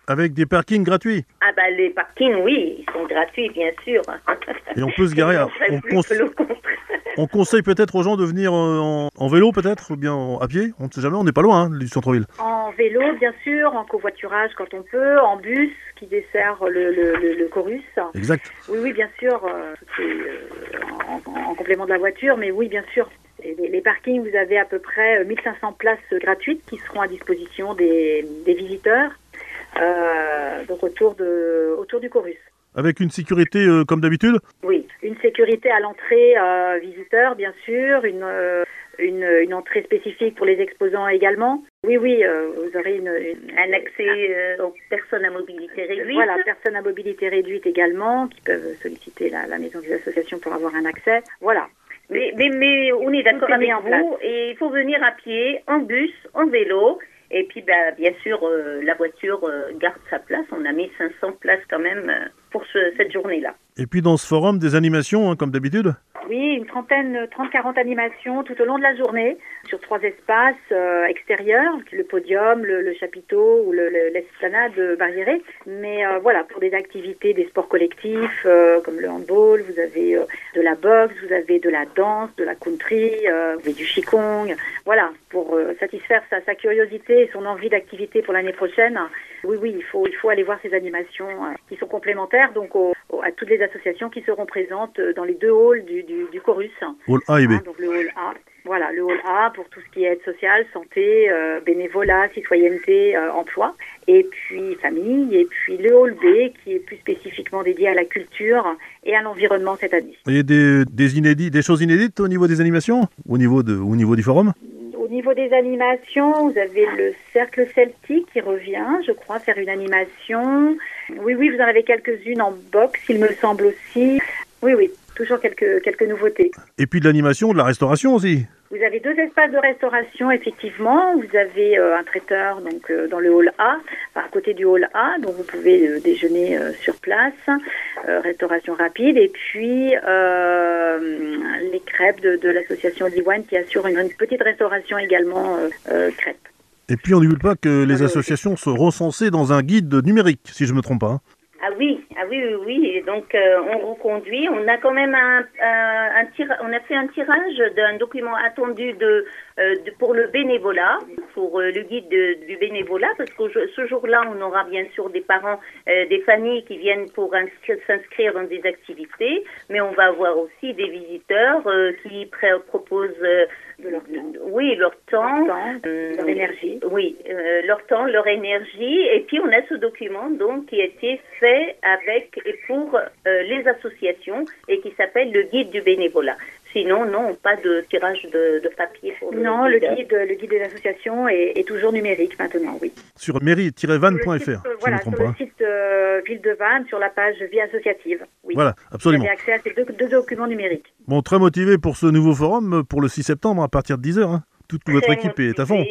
Avec des parkings gratuits. Ah bah les parkings, oui, ils sont gratuits, bien sûr. Et on peut se garer. On conseille peut-être aux gens de venir en vélo, peut-être, ou bien à pied. On ne sait jamais, on n'est pas loin du centre-ville. En vélo, bien sûr, en covoiturage quand on peut, en bus qui dessert le Corus. Exact. Oui, bien sûr, en complément de la voiture, mais oui, bien sûr. Les parkings, vous avez à peu près 1500 places gratuites qui seront à disposition des visiteurs donc autour du Corus. Avec une sécurité comme d'habitude? Oui, une sécurité à l'entrée visiteur, bien sûr, une entrée spécifique pour les exposants également. Oui, vous aurez un accès aux personnes à mobilité réduite. Voilà, personnes à mobilité réduite également, qui peuvent solliciter la maison des associations pour avoir un accès. Voilà. Mais on est d'accord avec vous, et il faut venir à pied, en bus, en vélo. Et puis, bien sûr, la voiture garde sa place. On a mis 500 places quand même pour cette journée-là. Et puis dans ce forum, des animations, comme d'habitude? Oui, une 30-40 animations tout au long de la journée, sur 3 espaces extérieurs, le podium, le chapiteau ou l'esplanade barriérée. Mais voilà, pour des activités, des sports collectifs, comme le handball, vous avez de la boxe, vous avez de la danse, de la country, vous avez du qigong. Voilà, pour satisfaire sa curiosité et son envie d'activité pour l'année prochaine. Oui, il faut aller voir ces animations qui sont complémentaires donc à toutes les associations qui seront présentes dans les 2 halls du Corus. Hall A et B. Donc le hall A. Voilà, le hall A pour tout ce qui est aide sociale, santé, bénévolat, citoyenneté, emploi, et puis famille, et puis le hall B qui est plus spécifiquement dédié à la culture et à l'environnement cette année. Et des choses inédites au niveau des animations, au niveau du forum? Au niveau des animations, vous avez le Cercle Celtique qui revient, je crois, faire une animation. Oui, vous en avez quelques-unes en boxe, il me semble aussi. Oui, toujours quelques nouveautés. Et puis de l'animation, de la restauration aussi. Vous avez 2 espaces de restauration, effectivement. Vous avez un traiteur donc dans le hall A, à côté du hall A, donc vous pouvez déjeuner sur place, restauration rapide. Et puis les crêpes de l'association Diwan qui assure une petite restauration également crêpes. Et puis on n'oublie pas que les associations sont recensées dans un guide numérique, si je ne me trompe pas. Ah oui. Et donc on reconduit. On a quand même on a fait un tirage d'un document attendu pour le bénévolat, pour le guide du bénévolat, parce que ce jour-là, on aura bien sûr des parents, des familles qui viennent pour s'inscrire dans des activités, mais on va avoir aussi des visiteurs qui proposent leur temps, leur énergie. Oui, leur temps, leur énergie. Et puis on a ce document donc qui a été fait avec et pour les associations et qui s'appelle le guide du bénévolat. Sinon, non, pas de tirage de papier pour le guide. Le guide des associations est toujours numérique maintenant, oui. Sur mairie-vannes.fr. Voilà, sur le site Ville de Vannes, sur la page Vie associative. Oui. Voilà, absolument. Vous avez accès à ces deux documents numériques. Bon, très motivé pour ce nouveau forum, pour le 6 septembre, à partir de 10h. Toute votre équipe est à fond.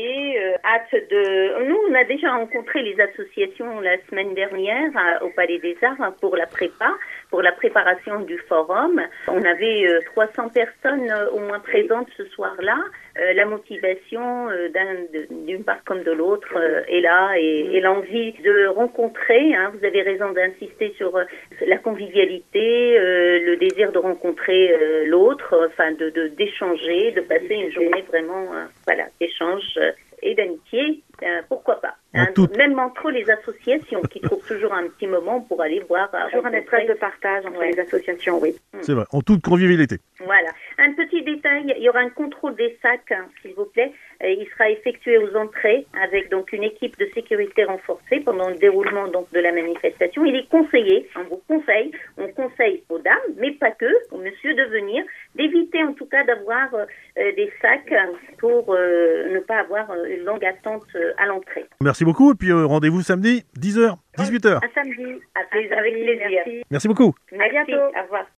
Nous, on a déjà rencontré les associations la semaine dernière au Palais des Arts pour la préparation du forum. On avait 300 personnes au moins présentes ce soir-là. La motivation d'une part comme de l'autre est là et l'envie de rencontrer. Vous avez raison d'insister sur la convivialité, le désir de rencontrer l'autre, d'échanger, de passer une journée vraiment d'échange et d'amitié, pourquoi pas. Même entre les associations qui trouvent toujours un petit moment pour aller voir. Toujours un espace de partage entre les associations, oui. C'est vrai, en toute convivialité. Voilà. Un petit détail, il y aura un contrôle des sacs, s'il vous plaît. Il sera effectué aux entrées avec donc une équipe de sécurité renforcée pendant le déroulement donc de la manifestation. Il est conseillé, on conseille aux dames, mais pas que, aux messieurs de venir, d'éviter en tout cas d'avoir des sacs pour ne pas avoir une longue attente à l'entrée. Merci beaucoup et puis rendez-vous samedi 10h, 18h. À samedi, avec plaisir. Merci beaucoup. À bientôt. Au revoir.